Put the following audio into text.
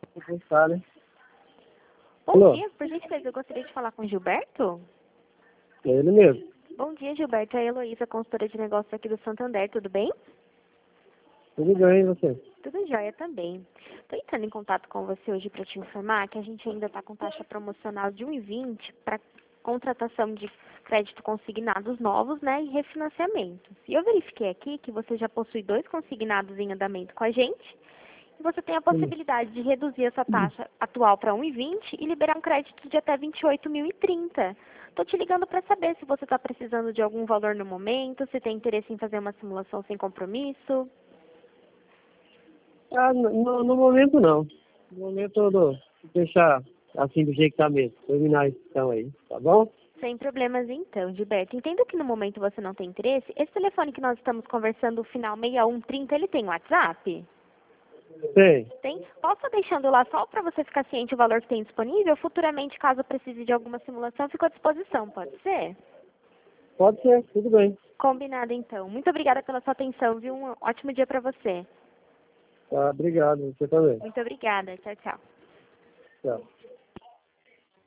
Vou pensar, né? Bom Alô? dia, por gentileza, eu gostaria de falar com o Gilberto. É ele mesmo. Bom dia, Gilberto. É a Heloísa, consultora de negócios aqui do Santander, tudo bem? Tudo bem, e você? Tudo jóia também. Estou entrando em contato com você hoje para te informar que a gente ainda está com taxa promocional de 1,20 para contratação de crédito consignados novos, né, e refinanciamentos. E eu verifiquei aqui que você já possui 2 consignados em andamento com a gente e você tem a possibilidade de reduzir essa taxa atual para 1,20 e liberar um crédito de até 28.030. Estou te ligando para saber se você está precisando de algum valor no momento, se tem interesse em fazer uma simulação sem compromisso. Ah, no momento não. No momento eu vou deixar assim do jeito que tá mesmo. Terminar a questão aí, tá bom? Sem problemas então, Gilberto. Entendo que no momento você não tem interesse. Esse telefone que nós estamos conversando, o final 6130, ele tem WhatsApp? Tem. Tem? Posso estar deixando lá só para você ficar ciente o valor que tem disponível? Futuramente, caso precise de alguma simulação, fico à disposição, pode ser? Pode ser, tudo bem. Combinado então. Muito obrigada pela sua atenção, viu? Um ótimo dia para você. Tá, obrigado, você também. Muito obrigada. Tchau, tchau. Tchau.